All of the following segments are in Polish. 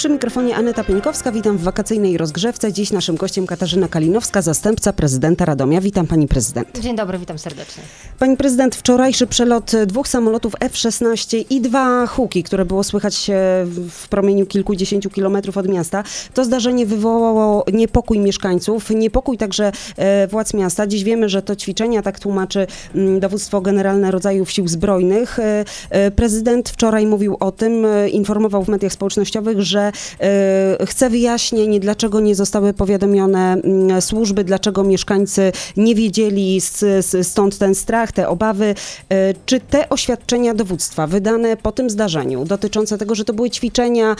Przy mikrofonie Aneta Pieńkowska, witam w wakacyjnej rozgrzewce. Dziś naszym gościem Katarzyna Kalinowska, zastępca prezydenta Radomia. Witam pani prezydent. Dzień dobry, witam serdecznie. Pani prezydent, wczorajszy przelot 2 samolotów F-16 i 2 huki, które było słychać w promieniu kilkudziesięciu kilometrów od miasta. To zdarzenie wywołało niepokój mieszkańców, niepokój także władz miasta. Dziś wiemy, że to ćwiczenia, tak tłumaczy Dowództwo Generalne Rodzajów Sił Zbrojnych. Prezydent wczoraj mówił o tym, informował w mediach społecznościowych, że chce wyjaśnień, dlaczego nie zostały powiadomione służby, dlaczego mieszkańcy nie wiedzieli, stąd ten strach, te obawy. Czy te oświadczenia dowództwa wydane po tym zdarzeniu, dotyczące tego, że to były ćwiczenia,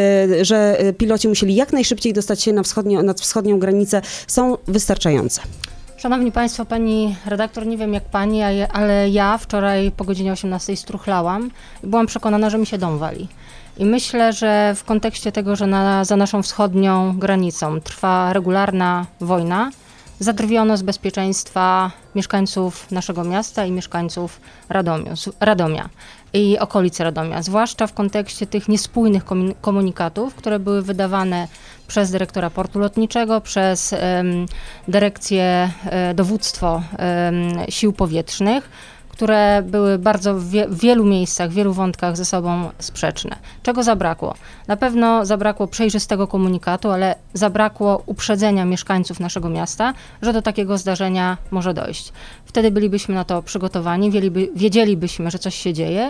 że piloci musieli jak najszybciej dostać się nad wschodnią granicę, są wystarczające? Szanowni Państwo, pani redaktor, nie wiem jak pani, ale ja wczoraj po godzinie 18 struchlałam i byłam przekonana, że mi się dom wali. I myślę, że w kontekście tego, że za naszą wschodnią granicą trwa regularna wojna, zadrwiono z bezpieczeństwa mieszkańców naszego miasta i mieszkańców Radomia i okolicy Radomia. Zwłaszcza w kontekście tych niespójnych komunikatów, które były wydawane przez dyrektora portu lotniczego, przez dyrekcję, dowództwo sił powietrznych, które były bardzo w wielu miejscach, w wielu wątkach ze sobą sprzeczne. Czego zabrakło? Na pewno zabrakło przejrzystego komunikatu, ale zabrakło uprzedzenia mieszkańców naszego miasta, że do takiego zdarzenia może dojść. Wtedy bylibyśmy na to przygotowani, wiedzielibyśmy, że coś się dzieje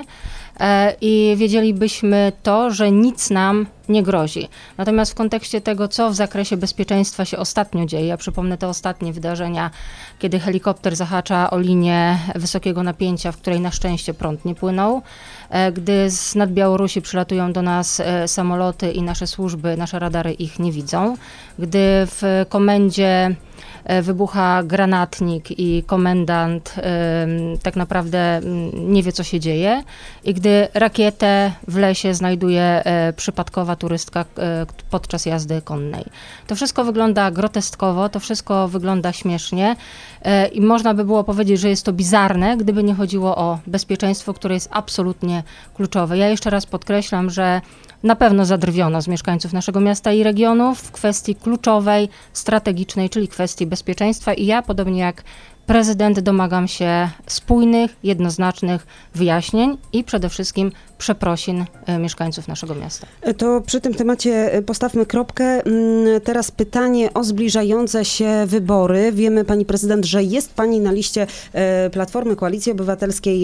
i wiedzielibyśmy to, że nic nam nie grozi. Natomiast w kontekście tego, co w zakresie bezpieczeństwa się ostatnio dzieje, ja przypomnę te ostatnie wydarzenia, kiedy helikopter zahacza o linię wysokiego napięcia, w której na szczęście prąd nie płynął, gdy nad Białorusi przylatują do nas samoloty i nasze służby, nasze radary ich nie widzą, gdy w komendzie wybucha granatnik i komendant tak naprawdę nie wie, co się dzieje, i gdy rakietę w lesie znajduje przypadkowa turystka podczas jazdy konnej. To wszystko wygląda groteskowo, to wszystko wygląda śmiesznie i można by było powiedzieć, że jest to bizarne, gdyby nie chodziło o bezpieczeństwo, które jest absolutnie kluczowe. Ja jeszcze raz podkreślam, że na pewno zadrwiono z mieszkańców naszego miasta i regionów w kwestii kluczowej, strategicznej, czyli kwestii bezpieczeństwa, i ja, podobnie jak prezydent, domagam się spójnych, jednoznacznych wyjaśnień i przede wszystkim przeprosin mieszkańców naszego miasta. To przy tym temacie postawmy kropkę. Teraz pytanie o zbliżające się wybory. Wiemy, pani prezydent, że jest pani na liście Platformy Koalicji Obywatelskiej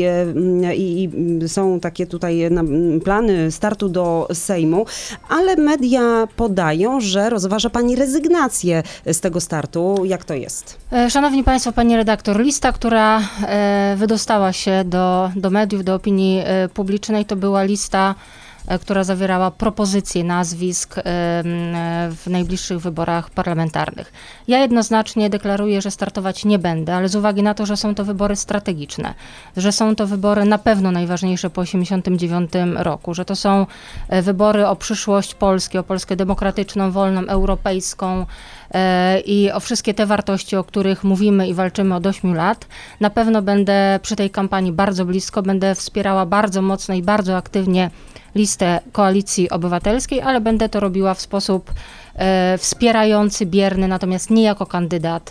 i są takie tutaj plany startu do Sejmu, ale media podają, że rozważa pani rezygnację z tego startu. Jak to jest? Szanowni Państwo, pani redaktor, lista, która wydostała się do mediów, do opinii publicznej, to była lista, która zawierała propozycje nazwisk w najbliższych wyborach parlamentarnych. Ja jednoznacznie deklaruję, że startować nie będę, ale z uwagi na to, że są to wybory strategiczne, że są to wybory na pewno najważniejsze po 1989 roku, że to są wybory o przyszłość Polski, o Polskę demokratyczną, wolną, europejską i o wszystkie te wartości, o których mówimy i walczymy od 8 lat. Na pewno będę przy tej kampanii bardzo blisko, będę wspierała bardzo mocno i bardzo aktywnie listę Koalicji Obywatelskiej, ale będę to robiła w sposób wspierający, bierny, natomiast nie jako kandydat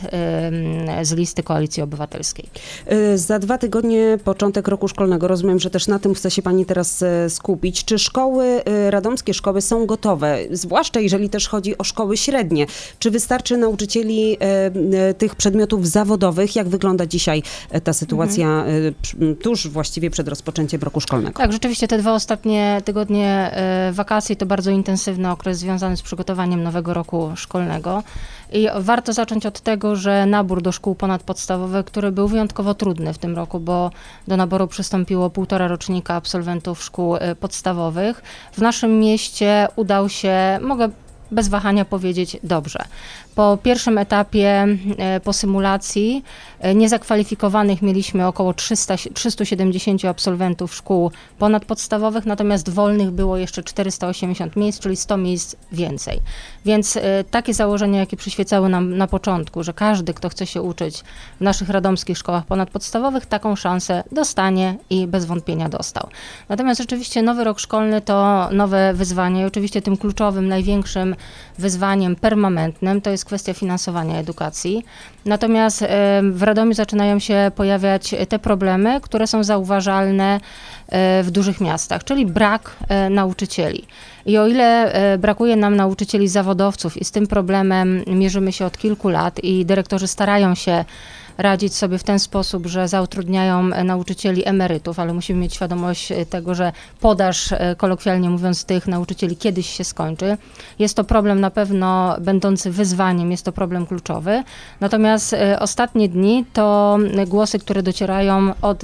z listy Koalicji Obywatelskiej. Za 2 tygodnie początek roku szkolnego. Rozumiem, że też na tym chce się pani teraz skupić. Czy szkoły, radomskie szkoły są gotowe? Zwłaszcza jeżeli też chodzi o szkoły średnie. Czy wystarczy nauczycieli tych przedmiotów zawodowych? Jak wygląda dzisiaj ta sytuacja tuż właściwie przed rozpoczęciem roku szkolnego? Tak, rzeczywiście te 2 ostatnie tygodnie wakacji to bardzo intensywny okres związany z przygotowaniem nowego roku szkolnego. I warto zacząć od tego, że nabór do szkół ponadpodstawowych, który był wyjątkowo trudny w tym roku, bo do naboru przystąpiło 1,5 rocznika absolwentów szkół podstawowych. W naszym mieście udał się, mogę bez wahania powiedzieć dobrze. Po pierwszym etapie, po symulacji, niezakwalifikowanych mieliśmy około 370 absolwentów szkół ponadpodstawowych, natomiast wolnych było jeszcze 480 miejsc, czyli 100 miejsc więcej. Więc takie założenia, jakie przyświecały nam na początku, że każdy, kto chce się uczyć w naszych radomskich szkołach ponadpodstawowych, taką szansę dostanie i bez wątpienia dostał. Natomiast rzeczywiście nowy rok szkolny to nowe wyzwanie i oczywiście tym kluczowym, największym wyzwaniem permanentnym to jest kwestia finansowania edukacji. Natomiast w Radomiu zaczynają się pojawiać te problemy, które są zauważalne w dużych miastach, czyli brak nauczycieli. I o ile brakuje nam nauczycieli zawodowców i z tym problemem mierzymy się od kilku lat i dyrektorzy starają się radzić sobie w ten sposób, że zatrudniają nauczycieli emerytów, ale musimy mieć świadomość tego, że podaż, kolokwialnie mówiąc, tych nauczycieli kiedyś się skończy. Jest to problem na pewno będący wyzwaniem, jest to problem kluczowy. Natomiast ostatnie dni to głosy, które docierają od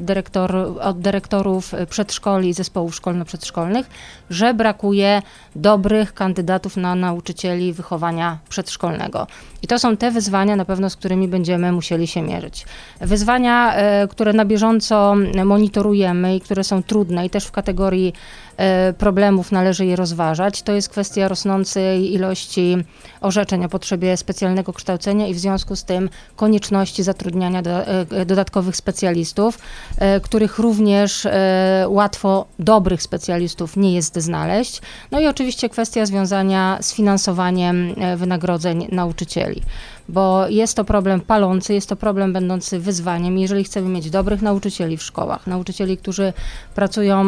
dyrektorów przedszkoli i zespołów szkolno-przedszkolnych, że brakuje dobrych kandydatów na nauczycieli wychowania przedszkolnego. I to są te wyzwania na pewno, z którymi będziemy musieli się mierzyć. Wyzwania, które na bieżąco monitorujemy i które są trudne i też w kategorii problemów należy je rozważać, to jest kwestia rosnącej ilości orzeczeń o potrzebie specjalnego kształcenia i w związku z tym konieczności zatrudniania dodatkowych specjalistów, których również łatwo dobrych specjalistów nie jest znaleźć. No i oczywiście kwestia związania z finansowaniem wynagrodzeń nauczycieli, bo jest to problem palący, jest to problem będący wyzwaniem. Jeżeli chcemy mieć dobrych nauczycieli w szkołach, nauczycieli, którzy pracują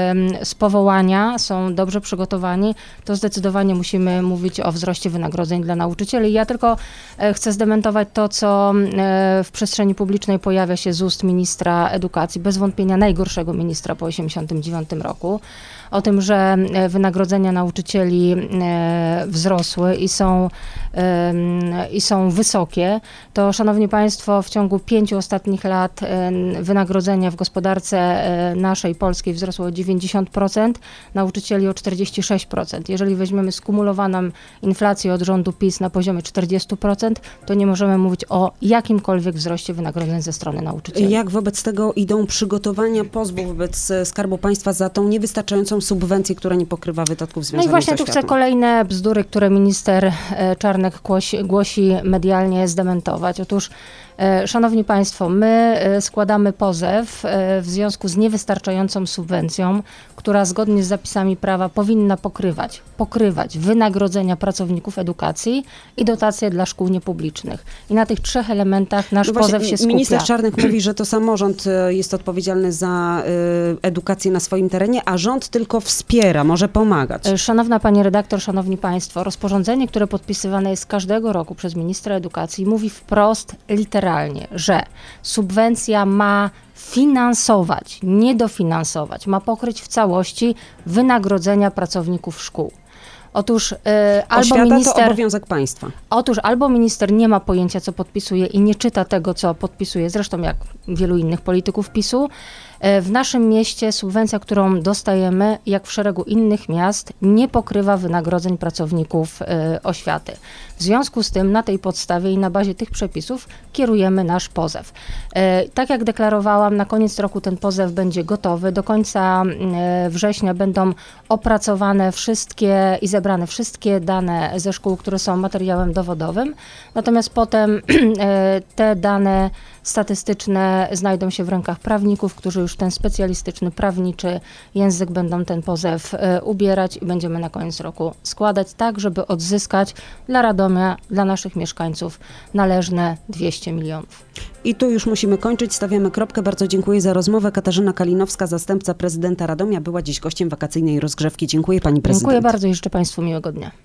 z powołania, są dobrze przygotowani, to zdecydowanie musimy mówić o wzroście wynagrodzeń dla nauczycieli. Ja tylko chcę zdementować to, co w przestrzeni publicznej pojawia się z ust ministra edukacji, bez wątpienia najgorszego ministra po 1989 roku, o tym, że wynagrodzenia nauczycieli wzrosły i są wysokie, to szanowni państwo, w ciągu 5 ostatnich lat wynagrodzenia w gospodarce naszej polskiej wzrosły o 90%, nauczycieli o 46%. Jeżeli weźmiemy skumulowaną inflację od rządu PiS na poziomie 40%, to nie możemy mówić o jakimkolwiek wzroście wynagrodzeń ze strony nauczycieli. Jak wobec tego idą przygotowania pozwów wobec Skarbu Państwa za tą niewystarczającą subwencję, która nie pokrywa wydatków związanych z No i właśnie tu oświatą? chcę kolejne bzdury, które minister Czarnek głosi medialnie, zdementować. Otóż, szanowni państwo, my składamy pozew w związku z niewystarczającą subwencją, która zgodnie z zapisami prawa powinna pokrywać wynagrodzenia pracowników edukacji i dotacje dla szkół niepublicznych. I na tych 3 elementach nasz pozew się skupia. Minister Czarnek mówi, że to samorząd jest odpowiedzialny za edukację na swoim terenie, a rząd tylko wspiera, może pomagać. Szanowna pani redaktor, szanowni państwo, rozporządzenie, które podpisywane jest każdego roku przez ministra edukacji, mówi wprost, literalnie, że subwencja ma finansować, nie dofinansować, ma pokryć w całości wynagrodzenia pracowników szkół. Otóż to obowiązek państwa. Otóż albo minister nie ma pojęcia, co podpisuje i nie czyta tego, co podpisuje, zresztą jak wielu innych polityków PiS-u. W naszym mieście subwencja, którą dostajemy, jak w szeregu innych miast, nie pokrywa wynagrodzeń pracowników oświaty. W związku z tym na tej podstawie i na bazie tych przepisów kierujemy nasz pozew. Tak jak deklarowałam, na koniec roku ten pozew będzie gotowy. Do końca września będą opracowane wszystkie i zebrane wszystkie dane ze szkół, które są materiałem dowodowym. Natomiast potem te dane statystyczne znajdą się w rękach prawników, którzy już ten specjalistyczny, prawniczy język będą ten pozew ubierać i będziemy na koniec roku składać tak, żeby odzyskać dla Radomia, dla naszych mieszkańców należne 200 milionów. I tu już musimy kończyć, stawiamy kropkę. Bardzo dziękuję za rozmowę. Katarzyna Kalinowska, zastępca prezydenta Radomia, była dziś gościem wakacyjnej rozgrzewki. Dziękuję pani prezydent. Dziękuję bardzo i życzę państwu miłego dnia.